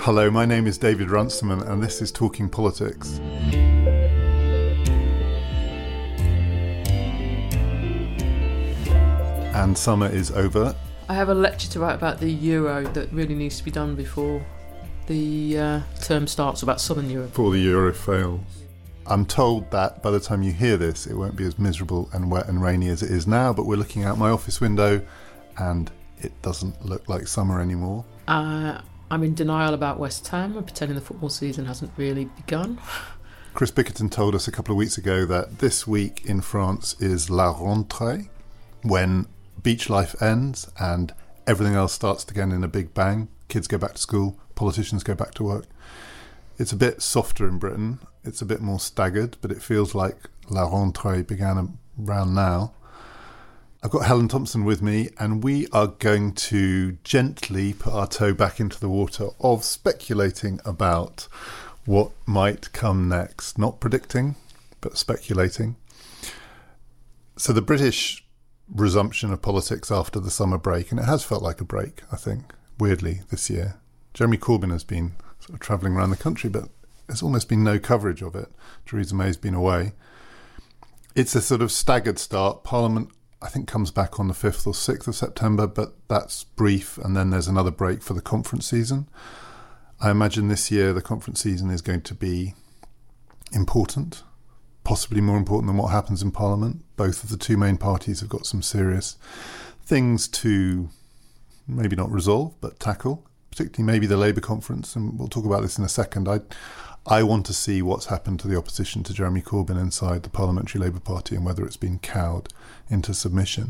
Hello, my name is David Runciman and this is Talking Politics. And summer is over. I have a lecture to write about the Euro that really needs to be done before the term starts, about Southern Europe. Before the Euro fails. I'm told that by the time you hear this, it won't be as miserable and wet and rainy as it is now, but we're looking out my office window and it doesn't look like summer anymore. I'm in denial about West Ham and pretending the football season hasn't really begun. Chris Bickerton told us a couple of weeks ago that this week in France is La Rentrée, when beach life ends and everything else starts again in a big bang. Kids go back to school, politicians go back to work. It's a bit softer in Britain. It's a bit more staggered, but it feels like La Rentrée began around now. I've got Helen Thompson with me, and we are going to gently put our toe back into the water of speculating about what might come next. Not predicting, but speculating. So the British resumption of politics after the summer break, and it has felt like a break, I think, weirdly, this year. Jeremy Corbyn has been sort of travelling around the country, but there's almost been no coverage of it. Theresa May's been away. It's a sort of staggered start. Parliament, I think, comes back on the 5th or 6th of September, but that's brief, and then there's another break for the conference season. I imagine this year the conference season is going to be important, possibly more important than what happens in Parliament. Both of the two main parties have got some serious things to maybe not resolve, but tackle, particularly maybe the Labour conference, and we'll talk about this in a second. I want to see what's happened to the opposition to Jeremy Corbyn inside the Parliamentary Labour Party and whether it's been cowed into submission.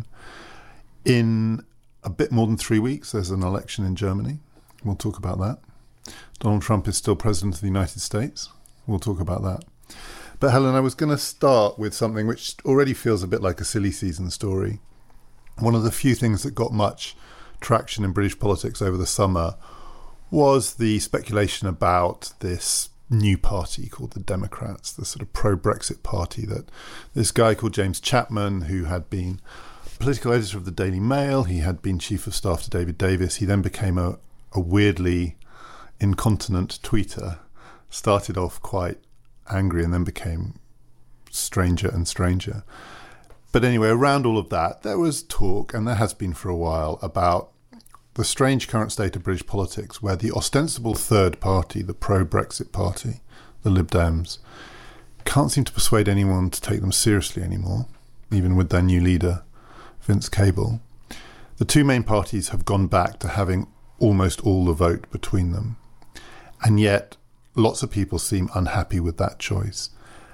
In a bit more than 3 weeks, there's an election in Germany. We'll talk about that. Donald Trump is still President of the United States. We'll talk about that. But Helen, I was going to start with something which already feels a bit like a silly season story. One of the few things that got much traction in British politics over the summer was the speculation about this new party called the Democrats, the sort of pro-Brexit party that this guy called James Chapman, who had been political editor of the Daily Mail, he had been chief of staff to David Davis, he then became a weirdly incontinent tweeter, started off quite angry and then became stranger and stranger. But anyway, around all of that, there was talk, and there has been for a while, about the strange current state of British politics where the ostensible third party, the pro-Brexit party, the Lib Dems, can't seem to persuade anyone to take them seriously anymore, even with their new leader, Vince Cable. The two main parties have gone back to having almost all the vote between them. And yet, lots of people seem unhappy with that choice.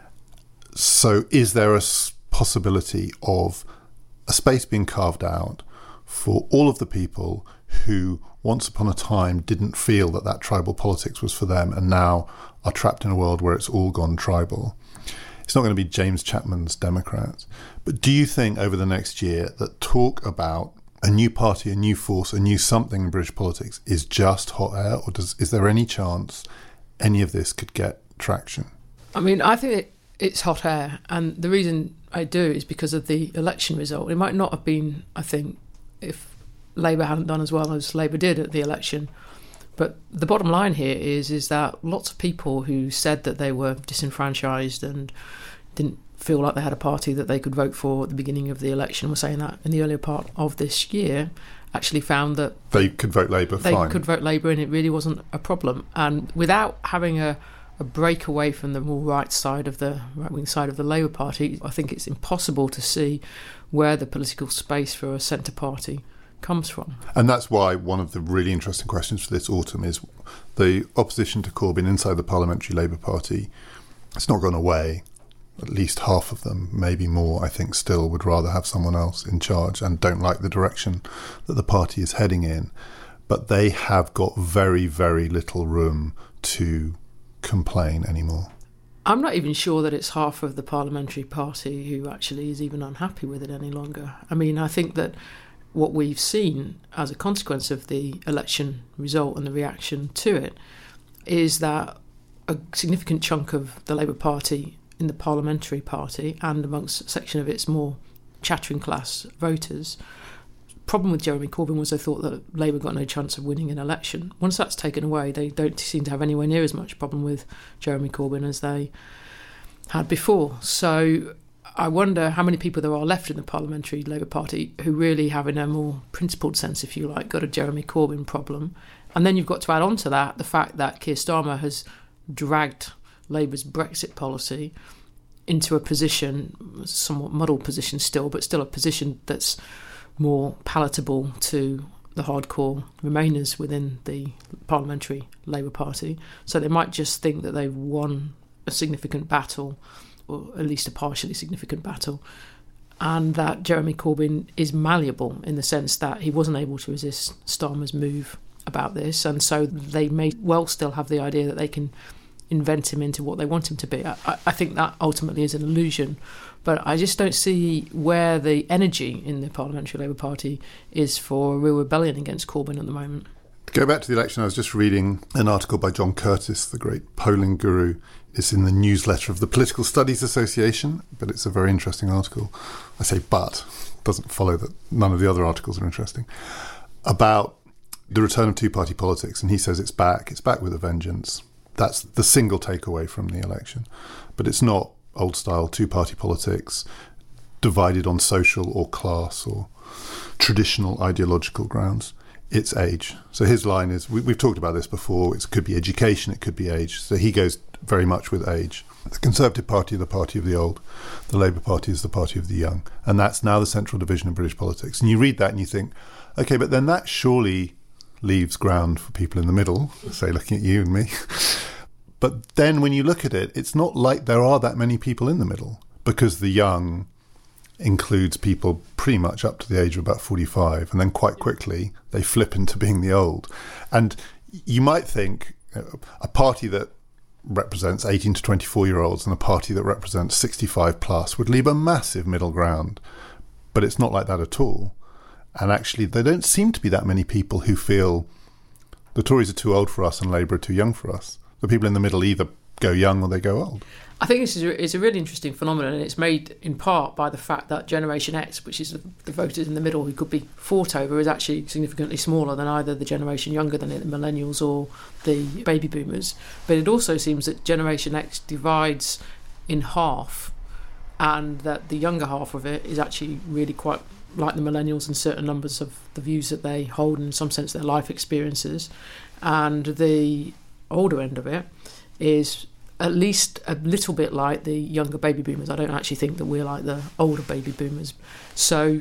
So is there a possibility of a space being carved out for all of the people who once upon a time didn't feel that that tribal politics was for them and now are trapped in a world where it's all gone tribal? It's not going to be James Chapman's Democrats. But do you think over the next year that talk about a new party, a new force, a new something in British politics is just hot air, or is there any chance any of this could get traction? I mean, I think it's hot air, and the reason I do is because of the election result. It might not have been, I think, if Labour hadn't done as well as Labour did at the election. But the bottom line here is that lots of people who said that they were disenfranchised and didn't feel like they had a party that they could vote for at the beginning of the election were saying that in the earlier part of this year actually found that they could vote Labour fine. They could vote Labour and it really wasn't a problem. And without having a break away from the more right-wing side of the Labour Party, I think it's impossible to see where the political space for a centre party comes from. And that's why one of the really interesting questions for this autumn is the opposition to Corbyn inside the Parliamentary Labour Party. It's not gone away. At least half of them, maybe more, I think still would rather have someone else in charge and don't like the direction that the party is heading in. But they have got very, very little room to complain anymore. I'm not even sure that it's half of the parliamentary party who actually is even unhappy with it any longer. I mean, I think that what we've seen as a consequence of the election result and the reaction to it is that a significant chunk of the Labour Party in the parliamentary party and amongst a section of its more chattering class voters problem with Jeremy Corbyn was they thought that Labour got no chance of winning an election. Once that's taken away, they don't seem to have anywhere near as much problem with Jeremy Corbyn as they had before. So I wonder how many people there are left in the Parliamentary Labour Party who really have, in a more principled sense, if you like, got a Jeremy Corbyn problem. And then you've got to add on to that the fact that Keir Starmer has dragged Labour's Brexit policy into a position, somewhat muddled position still, but still a position that's more palatable to the hardcore Remainers within the Parliamentary Labour Party. So they might just think that they've won a significant battle, or at least a partially significant battle, and that Jeremy Corbyn is malleable in the sense that he wasn't able to resist Starmer's move about this, and so they may well still have the idea that they can invent him into what they want him to be. I think that ultimately is an illusion, but I just don't see where the energy in the Parliamentary Labour Party is for a real rebellion against Corbyn at the moment. To go back to the election, I was just reading an article by John Curtis, the great polling guru. It's in the newsletter of the Political Studies Association, but it's a very interesting article. I say but, doesn't follow that none of the other articles are interesting, about the return of two-party politics, and he says it's back with a vengeance. That's the single takeaway from the election. But it's not old-style two-party politics divided on social or class or traditional ideological grounds. It's age. So his line is, we've talked about this before, it could be education, it could be age. So he goes very much with age. The Conservative Party is the party of the old. The Labour Party is the party of the young. And that's now the central division of British politics. And you read that and you think, OK, but then that surely leaves ground for people in the middle, say looking at you and me. But then when you look at it, it's not like there are that many people in the middle, because the young includes people pretty much up to the age of about 45, and then quite quickly they flip into being the old. And you might think a party that represents 18 to 24-year-olds and a party that represents 65 plus would leave a massive middle ground, but it's not like that at all. And actually, there don't seem to be that many people who feel the Tories are too old for us and Labour are too young for us. The people in the middle either go young or they go old. I think this is a really interesting phenomenon, and it's made in part by the fact that Generation X, which is the voters in the middle who could be fought over, is actually significantly smaller than either the generation younger than it, the millennials or the baby boomers. But it also seems that Generation X divides in half, and that the younger half of it is actually really quite like the millennials in certain numbers of the views that they hold, and in some sense their life experiences. And the older end of it is at least a little bit like the younger baby boomers. I don't actually think that we're like the older baby boomers. So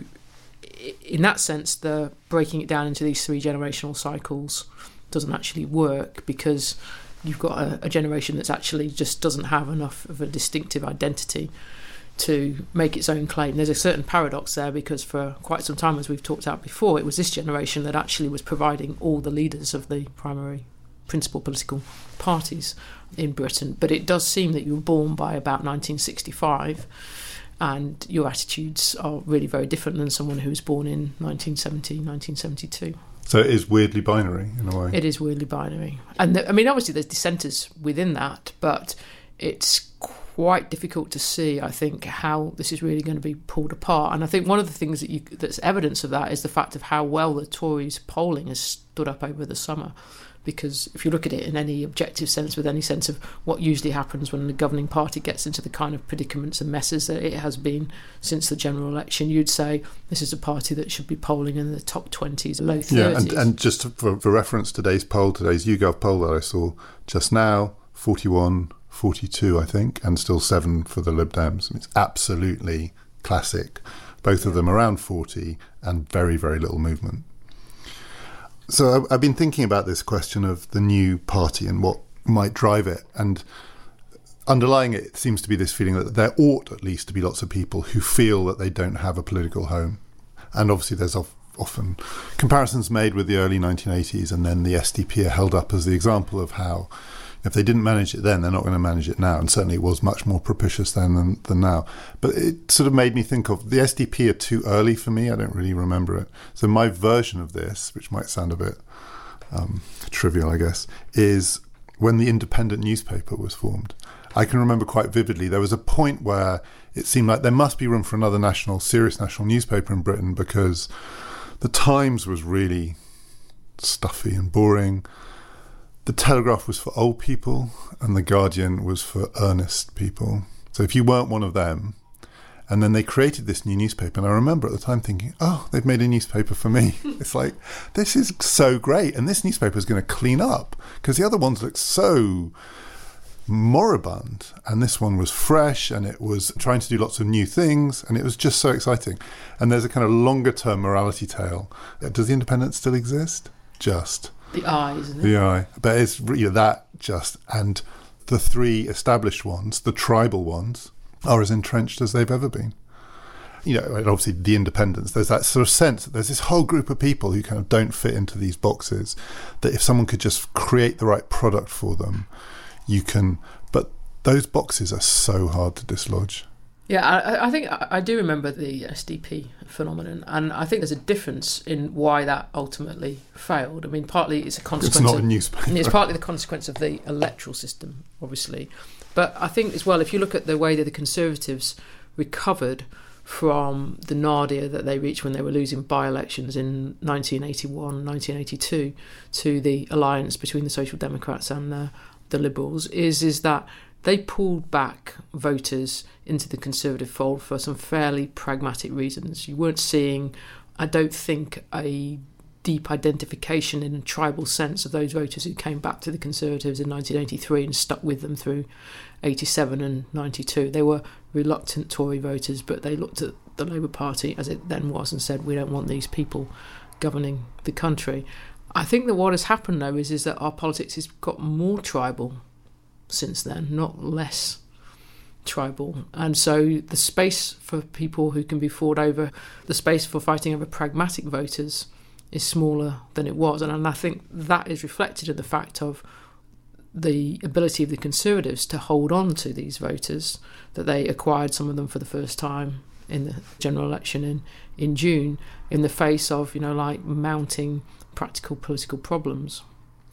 in that sense, the breaking it down into these three generational cycles doesn't actually work, because you've got a generation that's actually just doesn't have enough of a distinctive identity to make its own claim. There's a certain paradox there, because for quite some time, as we've talked about before, it was this generation that actually was providing all the leaders of the primary principal political parties in Britain. But it does seem that you were born by about 1965, and your attitudes are really very different than someone who was born in 1970, 1972. So it is weirdly binary in a way. It is weirdly binary. And obviously there's dissenters within that, but it's quite difficult to see, I think, how this is really going to be pulled apart. And I think one of the things that's evidence of that is the fact of how well the Tories polling has stood up over the summer. Because if you look at it in any objective sense, with any sense of what usually happens when the governing party gets into the kind of predicaments and messes that it has been since the general election, you'd say this is a party that should be polling in the top 20s, low 30s. Yeah, and just for reference, today's YouGov poll that I saw just now, 41, 42, I think, and still 7 for the Lib Dems. It's absolutely classic. Both of them around 40 and very, very little movement. So I've been thinking about this question of the new party and what might drive it. And underlying it seems to be this feeling that there ought at least to be lots of people who feel that they don't have a political home. And obviously there's often comparisons made with the early 1980s, and then the SDP are held up as the example of how if they didn't manage it then, they're not going to manage it now. And certainly it was much more propitious then than now. But it sort of made me think of the SDP are too early for me. I don't really remember it. So my version of this, which might sound a bit trivial, I guess, is when the Independent newspaper was formed. I can remember quite vividly there was a point where it seemed like there must be room for another serious national newspaper in Britain, because The Times was really stuffy and boring. The Telegraph was for old people, and The Guardian was for earnest people. So if you weren't one of them, and then they created this new newspaper, and I remember at the time thinking, oh, they've made a newspaper for me. It's like, this is so great, and this newspaper is going to clean up, because the other ones look so moribund, and this one was fresh, and it was trying to do lots of new things, and it was just so exciting. And there's a kind of longer term morality tale. Does the Independent still exist? Just the Eye, isn't it? The Eye. But it's that just, and the three established ones, the tribal ones, are as entrenched as they've ever been. And obviously the Independents, there's that sort of sense that there's this whole group of people who kind of don't fit into these boxes, that if someone could just create the right product for them, you can. But those boxes are so hard to dislodge. Yeah, I think I do remember the SDP phenomenon, and I think there's a difference in why that ultimately failed. I mean, partly it's a consequence. It's not a newspaper. It's partly the consequence of the electoral system, obviously. But I think as well, if you look at the way that the Conservatives recovered from the nadir that they reached when they were losing by-elections in 1981, 1982 to the alliance between the Social Democrats and the Liberals, is that they pulled back voters into the Conservative fold for some fairly pragmatic reasons. You weren't seeing, I don't think, a deep identification in a tribal sense of those voters who came back to the Conservatives in 1983 and stuck with them through 87 and 92. They were reluctant Tory voters, but they looked at the Labour Party as it then was and said, we don't want these people governing the country. I think that what has happened, though, is that our politics has got more tribal since then, not less tribal. And so the space for people who can be fought over, the space for fighting over pragmatic voters is smaller than it was. And I think that is reflected in the fact of the ability of the Conservatives to hold on to these voters, that they acquired some of them for the first time in the general election in June, in the face of, mounting practical political problems.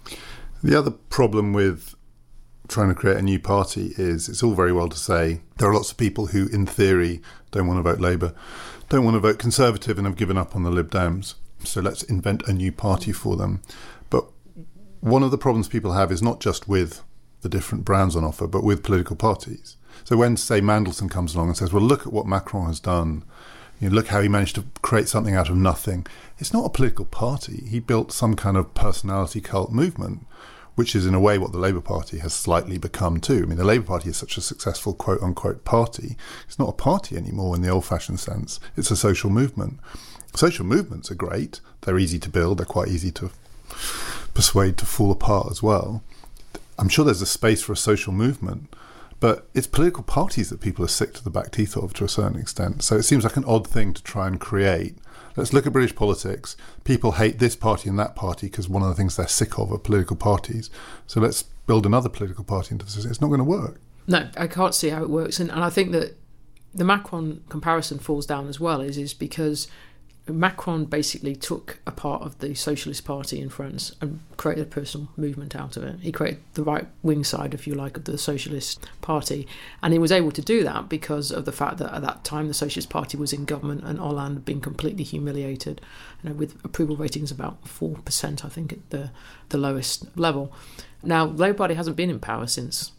The other problem with trying to create a new party is, it's all very well to say there are lots of people who, in theory, don't want to vote Labour, don't want to vote Conservative and have given up on the Lib Dems. So let's invent a new party for them. But one of the problems people have is not just with the different brands on offer, but with political parties. So when, say, Mandelson comes along and says, well, look at what Macron has done, look how he managed to create something out of nothing. It's not a political party. He built some kind of personality cult movement, which is in a way what the Labour Party has slightly become too. I mean, the Labour Party is such a successful quote-unquote party. It's not a party anymore in the old-fashioned sense. It's a social movement. Social movements are great. They're easy to build. They're quite easy to persuade to fall apart as well. I'm sure there's a space for a social movement, but it's political parties that people are sick to the back teeth of to a certain extent. So it seems like an odd thing to try and create. Let's look at British politics. People hate this party and that party because one of the things they're sick of are political parties. So let's build another political party into the system. It's not going to work. No, I can't see how it works. And I think that the Macron comparison falls down as well is because Macron basically took a part of the Socialist Party in France and created a personal movement out of it. He created the right-wing side, if you like, of the Socialist Party. And he was able to do that because of the fact that at that time the Socialist Party was in government and Hollande had been completely humiliated, with approval ratings about 4%, I think, at the lowest level. Now, the Labour Party hasn't been in power since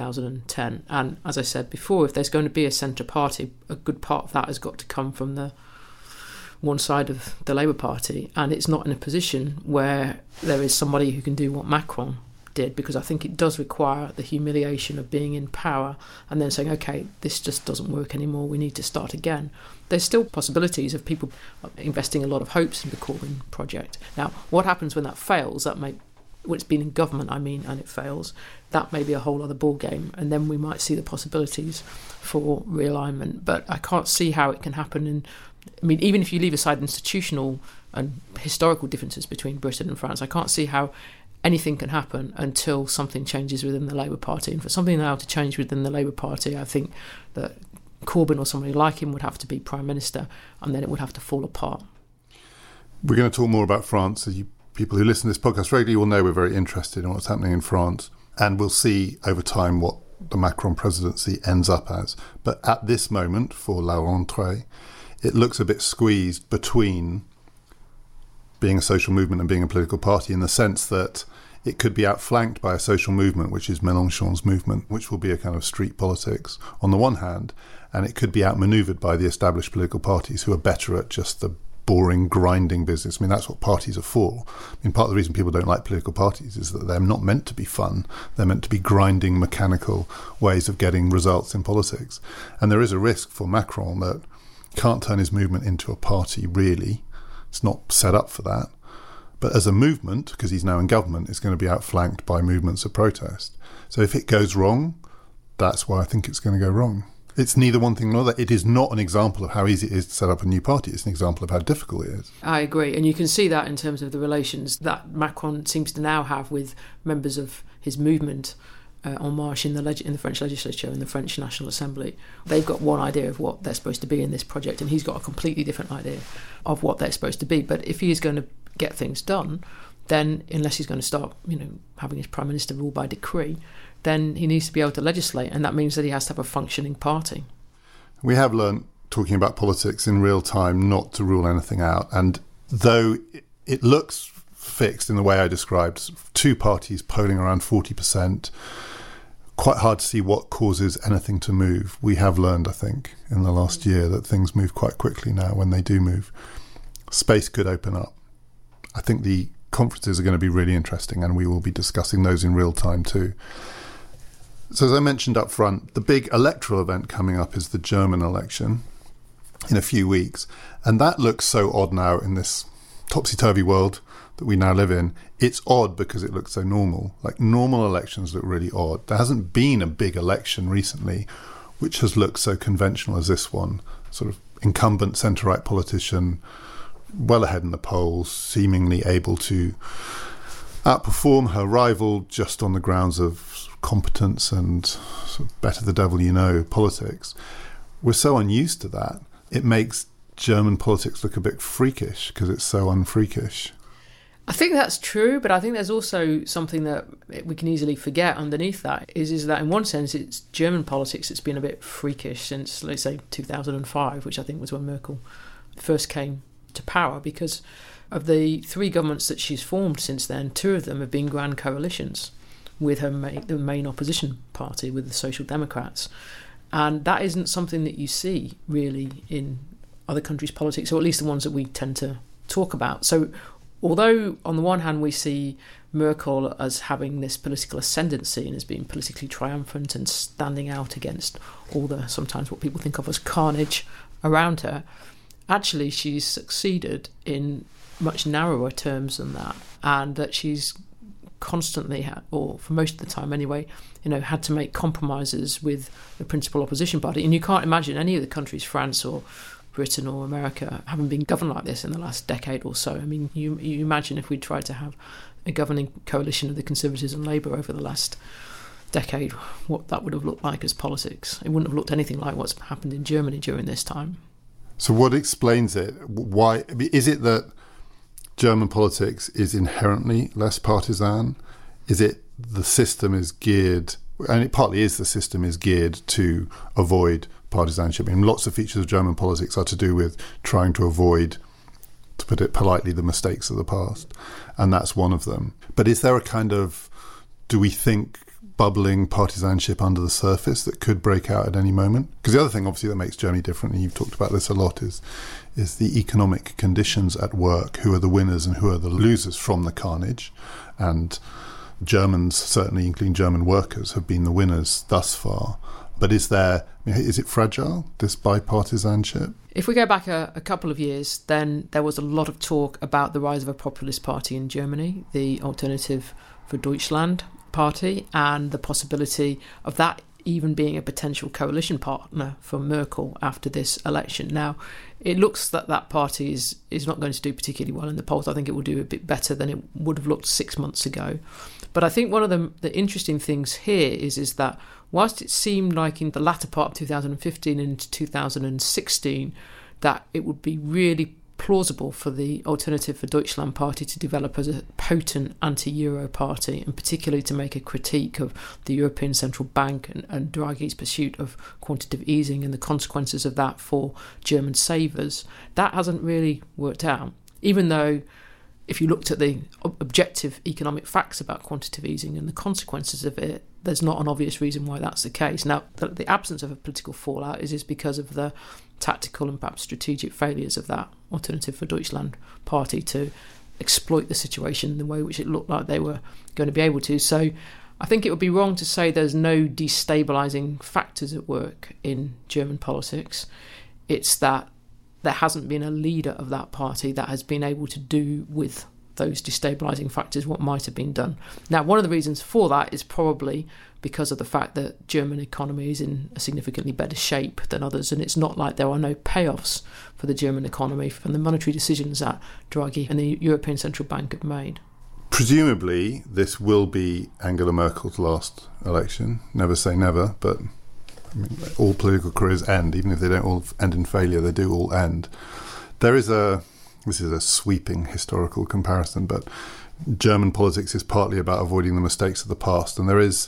2010. And as I said before, if there's going to be a centre party, a good part of that has got to come from the one side of the Labour Party, and it's not in a position where there is somebody who can do what Macron did, because I think it does require the humiliation of being in power and then saying, okay, this just doesn't work anymore, we need to start again. There's still possibilities of people investing a lot of hopes in the Corbyn project. Now, what happens when that fails, when it's been in government, and it fails, that may be a whole other ball game, and then we might see the possibilities for realignment. But I can't see how it can happen even if you leave aside institutional and historical differences between Britain and France, I can't see how anything can happen until something changes within the Labour Party. And for something now to change within the Labour Party, I think that Corbyn or somebody like him would have to be Prime Minister, and then it would have to fall apart. We're going to talk more about France. You people who listen to this podcast regularly will know we're very interested in what's happening in France, and we'll see over time what the Macron presidency ends up as. But at this moment, for La Rentrée, it looks a bit squeezed between being a social movement and being a political party, in the sense that it could be outflanked by a social movement, which is Mélenchon's movement, which will be a kind of street politics on the one hand, and it could be outmaneuvered by the established political parties who are better at just the boring, grinding business. I mean, that's what parties are for. I mean, part of the reason people don't like political parties is that they're not meant to be fun. They're meant to be grinding, mechanical ways of getting results in politics. And there is a risk for Macron that can't turn his movement into a party, really. It's not set up for that. But as a movement, because he's now in government, it's going to be outflanked by movements of protest. So if it goes wrong, that's why I think it's going to go wrong. It's neither one thing nor that. It is not an example of how easy it is to set up a new party. It's an example of how difficult it is. I agree. And you can see that in terms of the relations that Macron seems to now have with members of his movement En Marche in the French legislature, in the French National Assembly. They've got one idea of what they're supposed to be in this project, and he's got a completely different idea of what they're supposed to be. But if he is going to get things done, then unless he's going to start, having his prime minister rule by decree, then he needs to be able to legislate, and that means that he has to have a functioning party. We have learned, talking about politics in real time, not to rule anything out. And though it looks fixed in the way I described, two parties polling around 40%, quite hard to see what causes anything to move. We have learned, I think, in the last year that things move quite quickly now when they do move. Space could open up. I think the conferences are going to be really interesting, and we will be discussing those in real time too. So as I mentioned up front, the big electoral event coming up is the German election in a few weeks. And that looks so odd now in this topsy-turvy world that we now live in. It's odd because it looks so normal. Like, normal elections look really odd. There hasn't been a big election recently which has looked so conventional as this one. Sort of incumbent centre-right politician, well ahead in the polls, seemingly able to outperform her rival just on the grounds of competence and sort of better the devil you know politics. We're so unused to that. It makes German politics look a bit freakish because it's so unfreakish. I think that's true, but I think there's also something that we can easily forget underneath that is that in one sense it's German politics that's been a bit freakish since, let's say, 2005, which I think was when Merkel first came to power, because of the three governments that she's formed since then, two of them have been grand coalitions with the main opposition party, with the Social Democrats. And that isn't something that you see really in other countries' politics, or at least the ones that we tend to talk about. So although on the one hand we see Merkel as having this political ascendancy and as being politically triumphant and standing out against all the, sometimes what people think of as carnage around her, actually she's succeeded in much narrower terms than that, and that she's constantly, or for most of the time anyway, had to make compromises with the principal opposition party. And you can't imagine any of the countries, France or Britain or America, having been governed like this in the last decade or so. I mean, you imagine if we tried to have a governing coalition of the Conservatives and Labour over the last decade, what that would have looked like as politics. It wouldn't have looked anything like what's happened in Germany during this time. So what explains it? Why is it that German politics is inherently less partisan? Is it the system is geared, and it partly is the system is geared to avoid partisanship? I mean, lots of features of German politics are to do with trying to avoid, to put it politely, the mistakes of the past, and that's one of them. But is there a kind of, do we think, bubbling partisanship under the surface that could break out at any moment? Because the other thing, obviously, that makes Germany different, and you've talked about this a lot, is the economic conditions at work. Who are the winners and who are the losers from the carnage? And Germans, certainly including German workers, have been the winners thus far. But is it fragile, this bipartisanship? If we go back a couple of years, then there was a lot of talk about the rise of a populist party in Germany, the Alternative for Deutschland party, and the possibility of that even being a potential coalition partner for Merkel after this election. Now, it looks that that party is not going to do particularly well in the polls. I think it will do a bit better than it would have looked 6 months ago. But I think one of the interesting things here is that whilst it seemed like in the latter part of 2015 and into 2016 that it would be really plausible for the Alternative for Deutschland party to develop as a potent anti-Euro party, and particularly to make a critique of the European Central Bank and Draghi's pursuit of quantitative easing and the consequences of that for German savers, that hasn't really worked out. Even though if you looked at the objective economic facts about quantitative easing and the consequences of it, there's not an obvious reason why that's the case. Now, the absence of a political fallout is because of the tactical and perhaps strategic failures of that Alternative for Deutschland party to exploit the situation in the way which it looked like they were going to be able to. So I think it would be wrong to say there's no destabilising factors at work in German politics. It's that there hasn't been a leader of that party that has been able to do with those destabilising factors what might have been done. Now, one of the reasons for that is probably because of the fact that German economy is in a significantly better shape than others, and it's not like there are no payoffs for the German economy from the monetary decisions that Draghi and the European Central Bank have made. Presumably, this will be Angela Merkel's last election. Never say never, but I mean, all political careers end. Even if they don't all end in failure, they do all end. This is a sweeping historical comparison, but German politics is partly about avoiding the mistakes of the past. And there is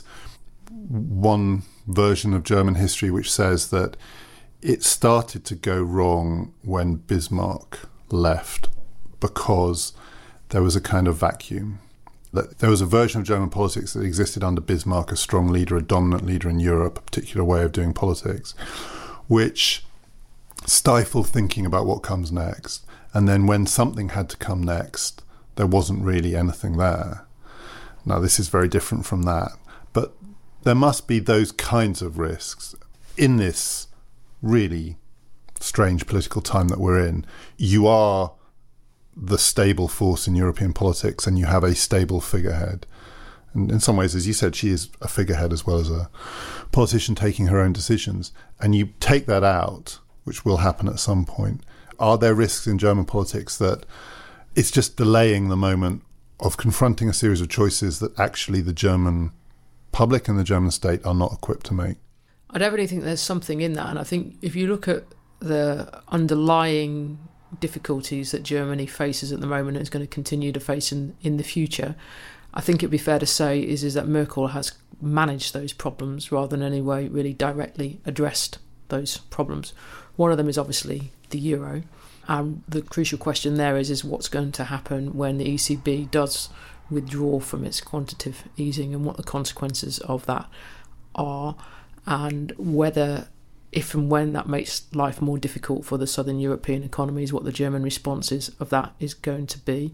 one version of German history which says that it started to go wrong when Bismarck left because there was a kind of vacuum. That there was a version of German politics that existed under Bismarck, a strong leader, a dominant leader in Europe, a particular way of doing politics, which stifled thinking about what comes next. And then when something had to come next, there wasn't really anything there. Now, this is very different from that. But there must be those kinds of risks in this really strange political time that we're in. You are the stable force in European politics and you have a stable figurehead. And in some ways, as you said, she is a figurehead as well as a politician taking her own decisions. And you take that out, which will happen at some point. Are there risks in German politics that it's just delaying the moment of confronting a series of choices that actually the German public and the German state are not equipped to make? I definitely think there's something in that. And I think if you look at the underlying difficulties that Germany faces at the moment and is going to continue to face in the future, I think it'd be fair to say is that Merkel has managed those problems rather than in any way really directly addressed those problems. One of them is obviously the euro. And the crucial question there is what's going to happen when the ECB does withdraw from its quantitative easing and what the consequences of that are, and whether, if and when that makes life more difficult for the southern European economies, what the German responses of that is going to be.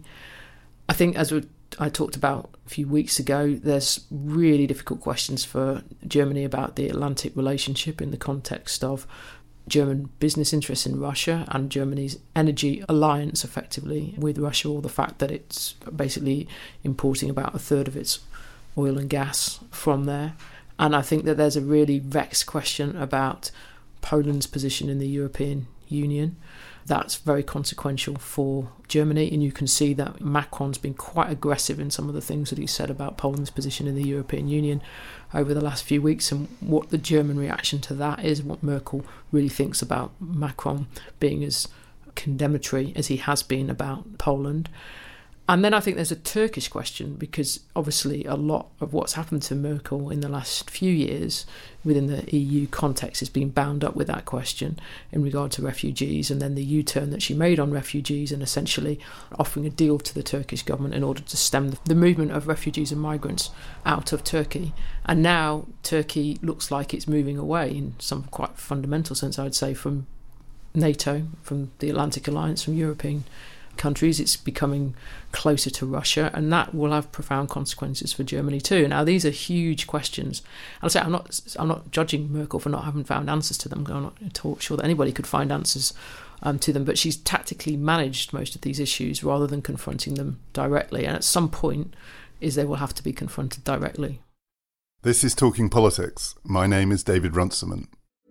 I think, as I talked about a few weeks ago, there's really difficult questions for Germany about the Atlantic relationship in the context of German business interests in Russia and Germany's energy alliance effectively with Russia, or the fact that it's basically importing about a third of its oil and gas from there. And I think that there's a really vexed question about Poland's position in the European Union. That's very consequential for Germany, and you can see that Macron's been quite aggressive in some of the things that he said about Poland's position in the European Union over the last few weeks, and what the German reaction to that is, what Merkel really thinks about Macron being as condemnatory as he has been about Poland. And then I think there's a Turkish question, because obviously a lot of what's happened to Merkel in the last few years within the EU context has been bound up with that question in regard to refugees, and then the U-turn that she made on refugees and essentially offering a deal to the Turkish government in order to stem the movement of refugees and migrants out of Turkey. And now Turkey looks like it's moving away in some quite fundamental sense, I would say, from NATO, from the Atlantic Alliance, from European countries. It's becoming closer to Russia, and that will have profound consequences for Germany too. Now, these are huge questions. I'll say I'm not judging Merkel for not having found answers to them. I'm not at all sure that anybody could find answers to them, but she's tactically managed most of these issues rather than confronting them directly. And at some point, they will have to be confronted directly. This is Talking Politics. My name is David Runciman.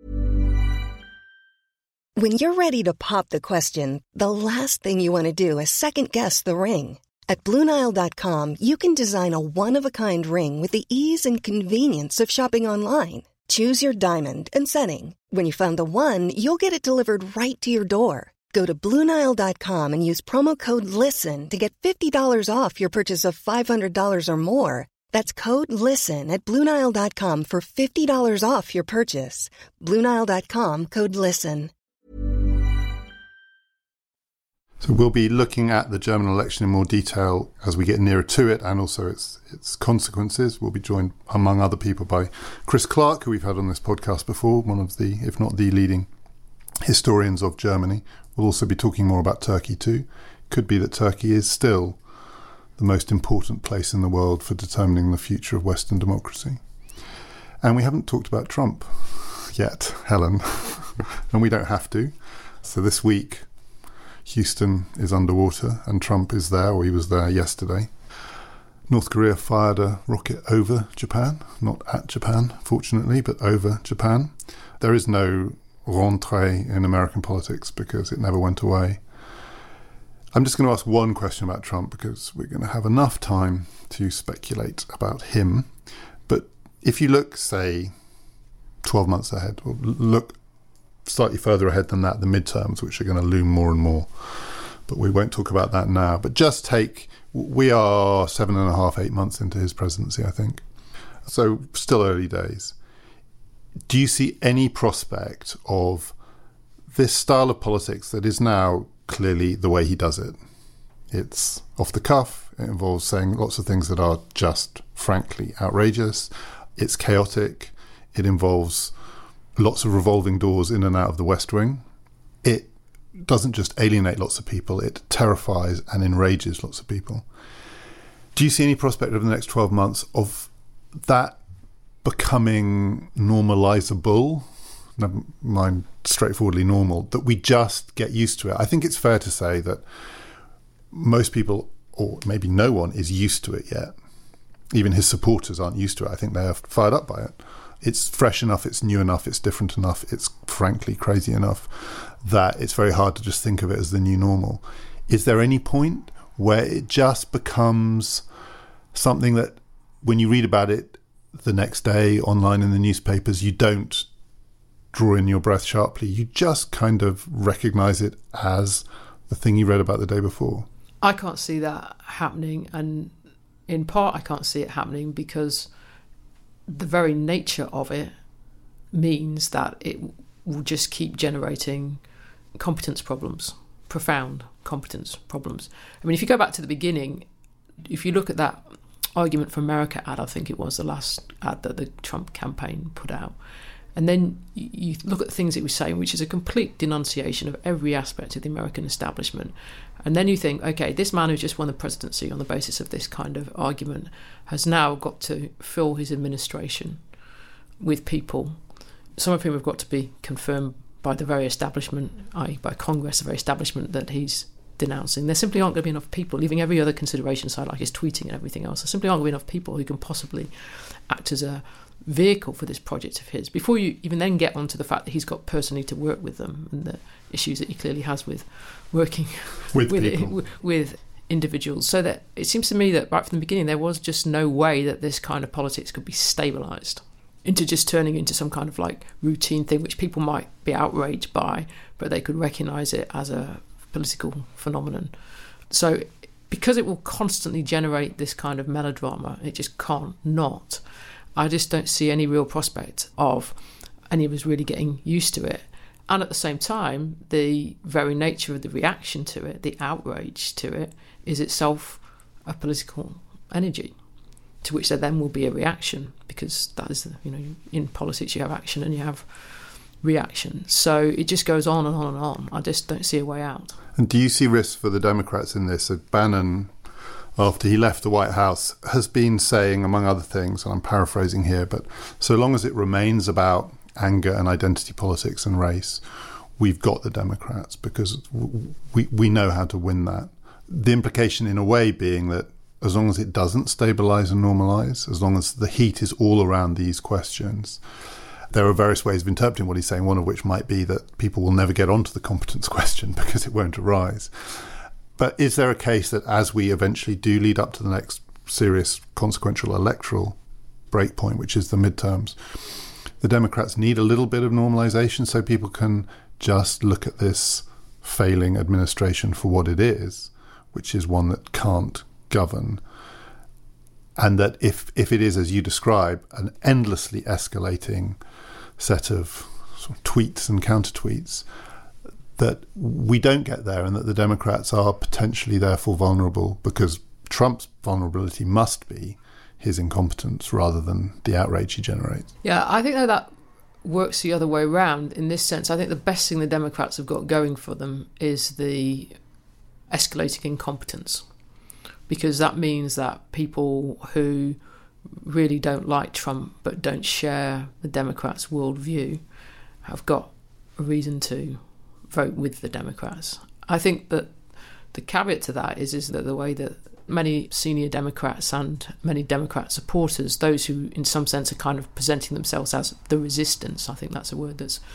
When you're ready to pop the question, the last thing you want to do is second-guess the ring. At BlueNile.com, you can design a one-of-a-kind ring with the ease and convenience of shopping online. Choose your diamond and setting. When you find the one, you'll get it delivered right to your door. Go to BlueNile.com and use promo code LISTEN to get $50 off your purchase of $500 or more. That's code LISTEN at BlueNile.com for $50 off your purchase. BlueNile.com, code LISTEN. So we'll be looking at the German election in more detail as we get nearer to it, and also its consequences. We'll be joined, among other people, by Chris Clark, who we've had on this podcast before, one of the, if not the leading historians of Germany. We'll also be talking more about Turkey too. Could be that Turkey is still the most important place in the world for determining the future of Western democracy. And we haven't talked about Trump yet, Helen, and we don't have to. So this week, Houston is underwater and Trump is there, or he was there yesterday. North Korea fired a rocket over Japan, not at Japan, fortunately, but over Japan. There is no rentrée in American politics because it never went away. I'm just going to ask one question about Trump because we're going to have enough time to speculate about him. But if you look, say, 12 months ahead, or look slightly further ahead than that, the midterms, which are going to loom more and more. But we won't talk about that now. But just we are 7.5, 8 months into his presidency, I think. So still early days. Do you see any prospect of this style of politics that is now clearly the way he does it? It's off the cuff. It involves saying lots of things that are just, frankly, outrageous. It's chaotic. It involves lots of revolving doors in and out of the West Wing. It doesn't just alienate lots of people, it terrifies and enrages lots of people. Do you see any prospect over the next 12 months of that becoming normalisable? Never mind straightforwardly normal, that we just get used to it? I think it's fair to say that most people, or maybe no one, is used to it yet. Even his supporters aren't used to it. I think they are fired up by it. It's fresh enough, it's new enough, it's different enough, it's frankly crazy enough that it's very hard to just think of it as the new normal. Is there any point where it just becomes something that when you read about it the next day online in the newspapers, you don't draw in your breath sharply, you just kind of recognise it as the thing you read about the day before? I can't see that happening, and in part I can't see it happening because the very nature of it means that it will just keep generating competence problems, profound competence problems. I mean, if you go back to the beginning, if you look at that Argument for America ad, I think it was the last ad that the Trump campaign put out, and then you look at the things it was saying, which is a complete denunciation of every aspect of the American establishment. And then you think, okay, this man who just won the presidency on the basis of this kind of argument has now got to fill his administration with people, some of whom have got to be confirmed by the very establishment, i.e. by Congress, the very establishment that he's denouncing. There simply aren't going to be enough people, leaving every other consideration aside, like his tweeting and everything else. There simply aren't going to be enough people who can possibly act as a vehicle for this project of his, before you even then get onto the fact that he's got personally to work with them and the issues that he clearly has with working with individuals. So that it seems to me that right from the beginning there was just no way that this kind of politics could be stabilised into just turning into some kind of like routine thing which people might be outraged by, but they could recognise it as a political phenomenon. So because it will constantly generate this kind of melodrama, it just can't not. I just don't see any real prospect of any of us really getting used to it. And at the same time, the very nature of the reaction to it, the outrage to it, is itself a political energy, to which there then will be a reaction, because that is, in politics you have action and you have reaction. So it just goes on and on and on. I just don't see a way out. And do you see risks for the Democrats in this? So Bannon, after he left the White House, has been saying, among other things, and I'm paraphrasing here, but so long as it remains about anger and identity politics and race, we've got the Democrats because we know how to win that. The implication in a way being that as long as it doesn't stabilise and normalise, as long as the heat is all around these questions, there are various ways of interpreting what he's saying, one of which might be that people will never get onto the competence question because it won't arise. But is there a case that as we eventually do lead up to the next serious consequential electoral breakpoint, which is the midterms, the Democrats need a little bit of normalisation so people can just look at this failing administration for what it is, which is one that can't govern, and that if it is, as you describe, an endlessly escalating set of sort of tweets and counter-tweets, that we don't get there and that the Democrats are potentially therefore vulnerable, because Trump's vulnerability must be his incompetence rather than the outrage he generates. Yeah, I think that works the other way around in this sense. I think the best thing the Democrats have got going for them is the escalating incompetence, because that means that people who really don't like Trump but don't share the Democrats' worldview have got a reason to vote with the Democrats. I think that the caveat to that is that the way that many senior Democrats and many Democrat supporters, those who in some sense are kind of presenting themselves as the resistance, I think that's a word that's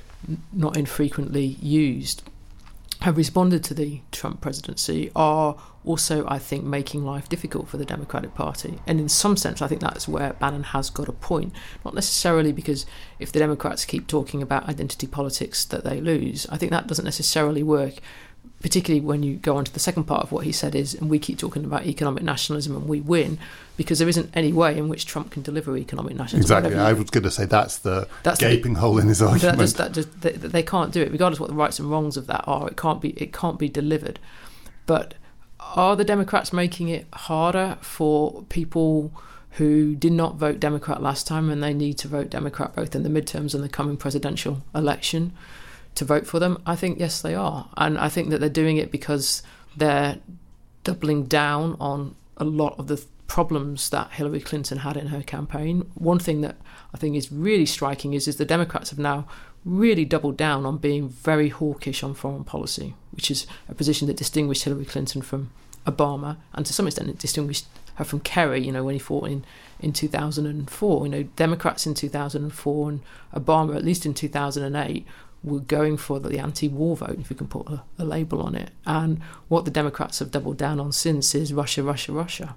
not infrequently used, have responded to the Trump presidency, are also, I think, making life difficult for the Democratic Party. And in some sense, I think that's where Bannon has got a point. Not necessarily because if the Democrats keep talking about identity politics that they lose. I think that doesn't necessarily work, particularly when you go on to the second part of what he said is, and we keep talking about economic nationalism and we win, because there isn't any way in which Trump can deliver economic nationalism. Exactly. I was going to say that's the gaping hole in his argument. They can't do it, regardless of what the rights and wrongs of that are. It can't be delivered. But are the Democrats making it harder for people who did not vote Democrat last time and they need to vote Democrat both in the midterms and the coming presidential election to vote for them? I think yes, they are. And I think that they're doing it because they're doubling down on a lot of the problems that Hillary Clinton had in her campaign. One thing that I think is really striking is the Democrats have now really doubled down on being very hawkish on foreign policy, which is a position that distinguished Hillary Clinton from Obama, and to some extent it distinguished her from Kerry, when he fought in 2004. Democrats in 2004 and Obama, at least in 2008, were going for the anti-war vote, if you can put a label on it. And what the Democrats have doubled down on since is Russia, Russia, Russia.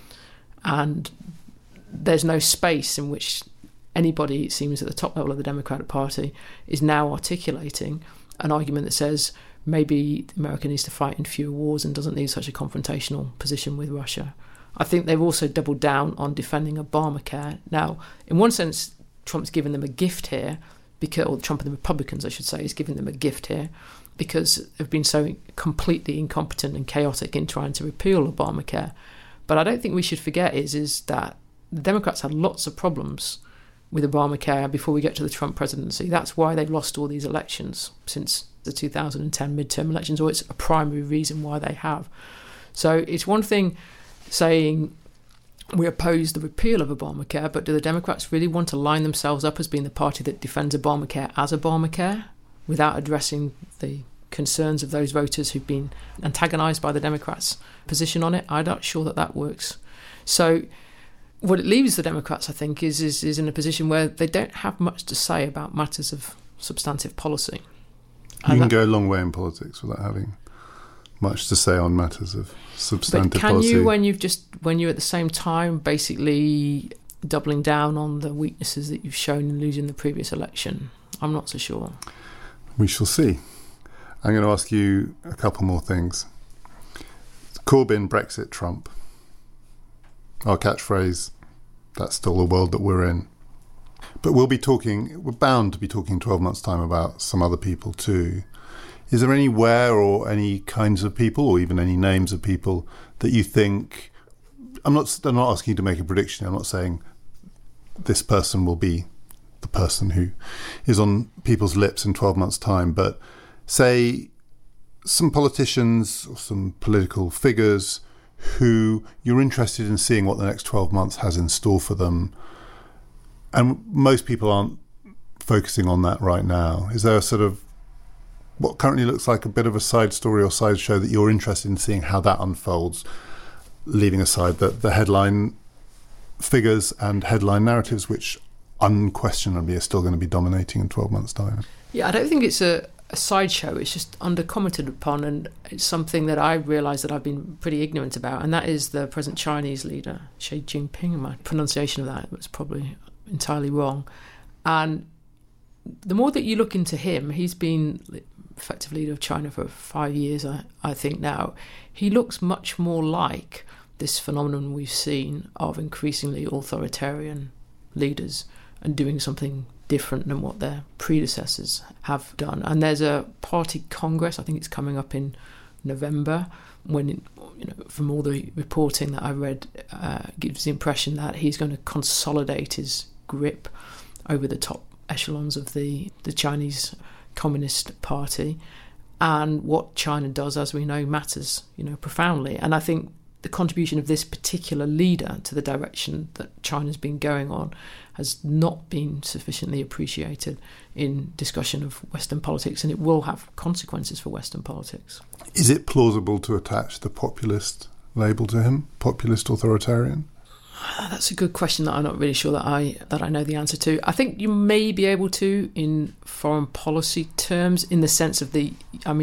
And there's no space in which anybody, it seems, at the top level of the Democratic Party is now articulating an argument that says maybe America needs to fight in fewer wars and doesn't need such a confrontational position with Russia. I think they've also doubled down on defending Obamacare. Now, in one sense, Trump's given them a gift here, or Trump and the Republicans, I should say, is giving them a gift here because they've been so completely incompetent and chaotic in trying to repeal Obamacare. But I don't think we should forget is that the Democrats had lots of problems with Obamacare before we get to the Trump presidency. That's why they've lost all these elections since the 2010 midterm elections, or it's a primary reason why they have. So it's one thing saying we oppose the repeal of Obamacare, but do the Democrats really want to line themselves up as being the party that defends Obamacare as Obamacare without addressing the concerns of those voters who've been antagonised by the Democrats' position on it? I'm not sure that works. So what it leaves the Democrats, I think, is in a position where they don't have much to say about matters of substantive policy. You can go a long way in politics without having much to say on matters of substantive policy. Can you, when you're at the same time basically doubling down on the weaknesses that you've shown in losing the previous election? I'm not so sure. We shall see. I'm going to ask you a couple more things. Corbyn, Brexit, Trump. Our catchphrase, that's still the world that we're in. But we're bound to be talking in 12 months' time about some other people too. Is there anywhere or any kinds of people or even any names of people that you think... I'm not asking you to make a prediction. I'm not saying this person will be the person who is on people's lips in 12 months' time, but say some politicians or some political figures who you're interested in seeing what the next 12 months has in store for them. And most people aren't focusing on that right now. Is there a sort of what currently looks like a bit of a side story or side show that you're interested in seeing how that unfolds, leaving aside the headline figures and headline narratives, which unquestionably are still going to be dominating in 12 months' time? Yeah, I don't think it's a sideshow. It's just under-commented upon, and it's something that I realise that I've been pretty ignorant about, and that is the present Chinese leader, Xi Jinping. And my pronunciation of that was probably entirely wrong. And the more that you look into him, he's been effective leader of China for 5 years, I think now. He looks much more like this phenomenon we've seen of increasingly authoritarian leaders and doing something different than what their predecessors have done. And there's a party congress, I think it's coming up in November, when, from all the reporting that I read, gives the impression that he's going to consolidate his grip over the top echelons of the Chinese Communist Party. And what China does, as we know, matters, profoundly. And I think the contribution of this particular leader to the direction that China's been going on has not been sufficiently appreciated in discussion of Western politics, and it will have consequences for Western politics. Is it plausible to attach the populist label to him? Populist authoritarian? That's a good question that I'm not really sure that I know the answer to. I think you may be able to in foreign policy terms, in the sense of the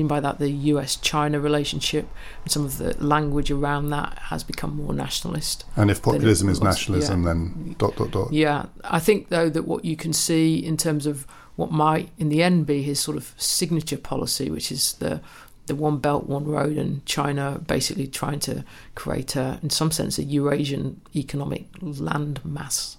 US-China relationship, and some of the language around that has become more nationalist. And if populism is nationalism, then ... Yeah, I think, though, that what you can see in terms of what might, in the end, be his sort of signature policy, which is the One Belt, One Road, and China basically trying to create, in some sense, a Eurasian economic landmass,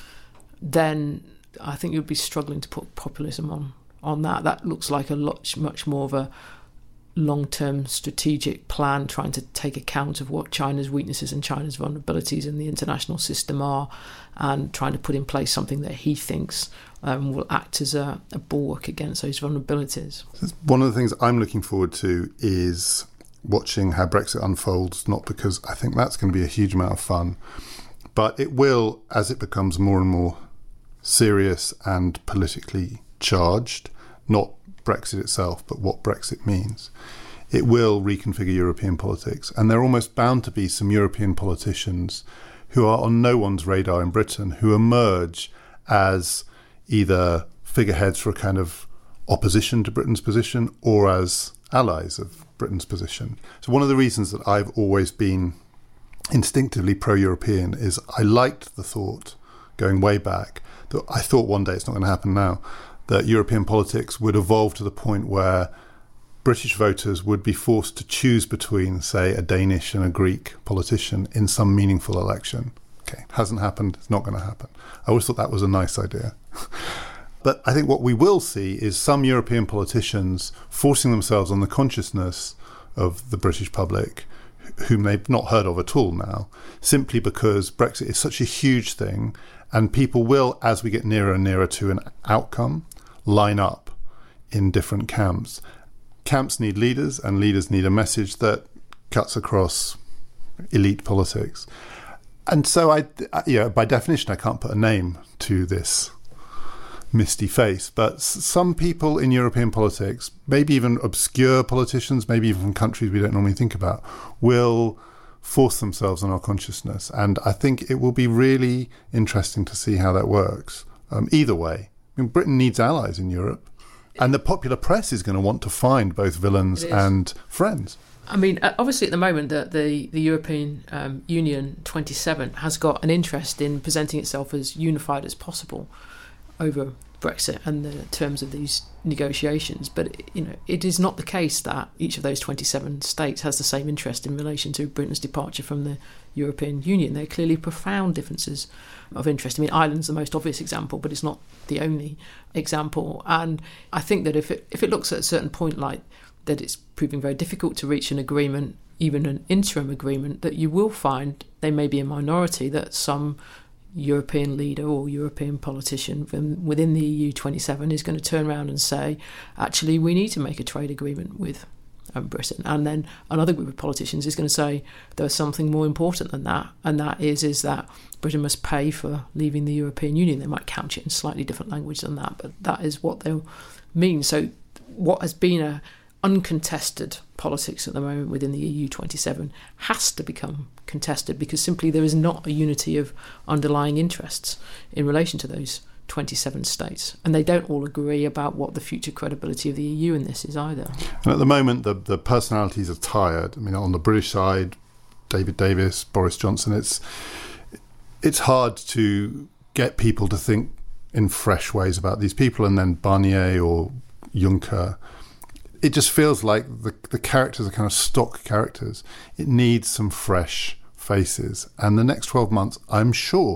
then I think you'd be struggling to put populism on that. That looks like much more of a long-term strategic plan, trying to take account of what China's weaknesses and China's vulnerabilities in the international system are, and trying to put in place something that he thinks will act as a bulwark against those vulnerabilities. One of the things I'm looking forward to is watching how Brexit unfolds, not because I think that's going to be a huge amount of fun, but it will, as it becomes more and more serious and politically charged, not Brexit itself, but what Brexit means. It will reconfigure European politics, and there are almost bound to be some European politicians who are on no one's radar in Britain, who emerge as either figureheads for a kind of opposition to Britain's position or as allies of Britain's position. So one of the reasons that I've always been instinctively pro-European is I liked the thought, going way back, that I thought one day, it's not going to happen now, that European politics would evolve to the point where British voters would be forced to choose between, say, a Danish and a Greek politician in some meaningful election. Okay, hasn't happened, it's not going to happen. I always thought that was a nice idea. But I think what we will see is some European politicians forcing themselves on the consciousness of the British public, whom they've not heard of at all now, simply because Brexit is such a huge thing, and people will, as we get nearer and nearer to an outcome, line up in different camps. Camps need leaders, and leaders need a message that cuts across elite politics. And so, by definition, I can't put a name to this misty face, but some people in European politics, maybe even obscure politicians, maybe even from countries we don't normally think about, will force themselves on our consciousness. And I think it will be really interesting to see how that works. Either way, Britain needs allies in Europe, and the popular press is going to want to find both villains and friends. I mean, obviously at the moment the European Union 27 has got an interest in presenting itself as unified as possible over Brexit and the terms of these negotiations. But, it is not the case that each of those 27 states has the same interest in relation to Britain's departure from the European Union. There are clearly profound differences of interest. I mean, Ireland's the most obvious example, but it's not the only example. And I think that if it looks at a certain point like that it's proving very difficult to reach an agreement, even an interim agreement, that you will find they may be a minority, that some European leader or European politician within the EU 27 is going to turn around and say, actually, we need to make a trade agreement with Britain. And then another group of politicians is going to say there's something more important than that, and that is that Britain must pay for leaving the European Union. They might couch it in slightly different language than that, but that is what they'll mean. So what has been a uncontested politics at the moment within the EU 27 has to become contested, because simply there is not a unity of underlying interests in relation to those 27 states, and they don't all agree about what the future credibility of the EU in this is either. And at the moment the personalities are tired. I mean, on the British side, David Davis, Boris Johnson, it's hard to get people to think in fresh ways about these people, and then Barnier or Juncker, it just feels like the characters are kind of stock characters. It needs some fresh faces. And the next 12 months, I'm sure,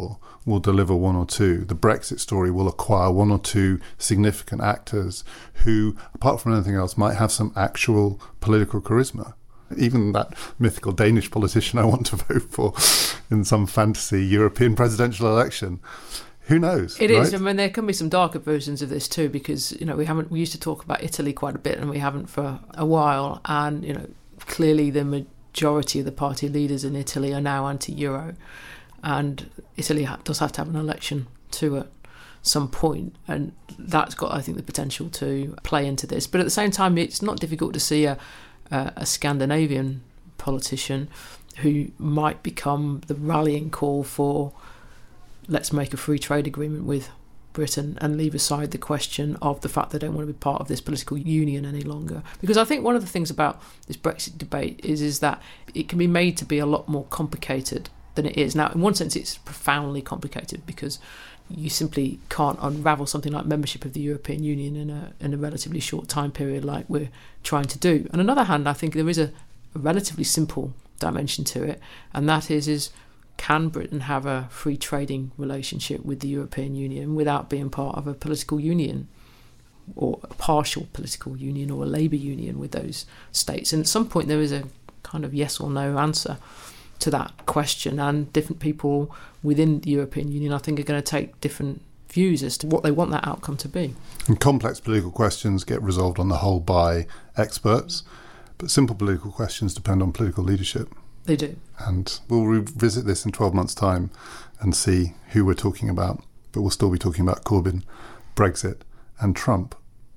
will deliver one or two. The Brexit story will acquire one or two significant actors who, apart from anything else, might have some actual political charisma. Even that mythical Danish politician I want to vote for in some fantasy European presidential election. Who knows? It right? is. I mean, there can be some darker versions of this too, because we used to talk about Italy quite a bit, and we haven't for a while. And clearly the majority of the party leaders in Italy are now anti-Euro, and Italy does have to have an election too at some point, and that's got, I think, the potential to play into this. But at the same time, it's not difficult to see a Scandinavian politician who might become the rallying call for let's make a free trade agreement with Britain and leave aside the question of the fact they don't want to be part of this political union any longer. Because I think one of the things about this Brexit debate is that it can be made to be a lot more complicated than it is. Now, in one sense, it's profoundly complicated because you simply can't unravel something like membership of the European Union in a relatively short time period like we're trying to do. On another hand, I think there is a relatively simple dimension to it, and that is can Britain have a free trading relationship with the European Union without being part of a political union or a partial political union or a labour union with those states? And at some point there is a kind of yes or no answer to that question, and different people within the European Union, I think, are going to take different views as to what they want that outcome to be. And complex political questions get resolved on the whole by experts, but simple political questions depend on political leadership. They do. And we'll revisit this in 12 months' time and see who we're talking about, but we'll still be talking about Corbyn, Brexit and Trump.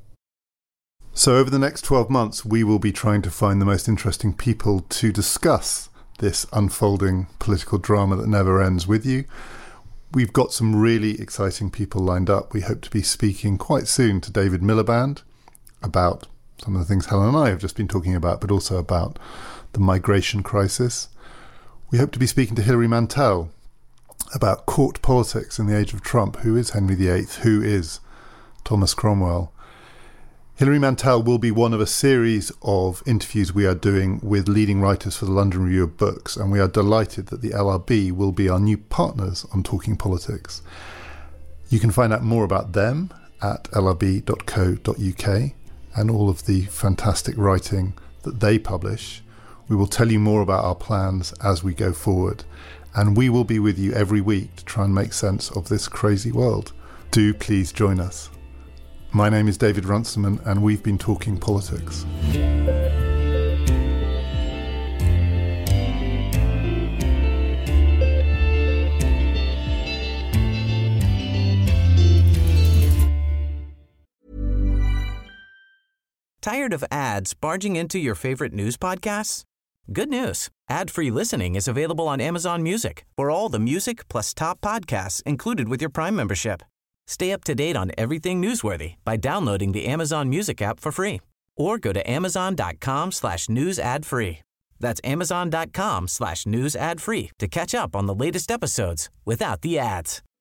So over the next 12 months, we will be trying to find the most interesting people to discuss this unfolding political drama that never ends with you. We've got some really exciting people lined up. We hope to be speaking quite soon to David Miliband about some of the things Helen and I have just been talking about, but also about the migration crisis. We hope to be speaking to Hilary Mantel about court politics in the age of Trump. Who is Henry VIII? Who is Thomas Cromwell? Hilary Mantel will be one of a series of interviews we are doing with leading writers for the London Review of Books, and we are delighted that the LRB will be our new partners on Talking Politics. You can find out more about them at lrb.co.uk and all of the fantastic writing that they publish. We will tell you more about our plans as we go forward, and we will be with you every week to try and make sense of this crazy world. Do please join us. My name is David Runciman, and we've been Talking Politics. Tired of ads barging into your favorite news podcasts? Good news. Ad-free listening is available on Amazon Music for all the music plus top podcasts included with your Prime membership. Stay up to date on everything newsworthy by downloading the Amazon Music app for free or go to amazon.com/news ad free. That's amazon.com/news ad free to catch up on the latest episodes without the ads.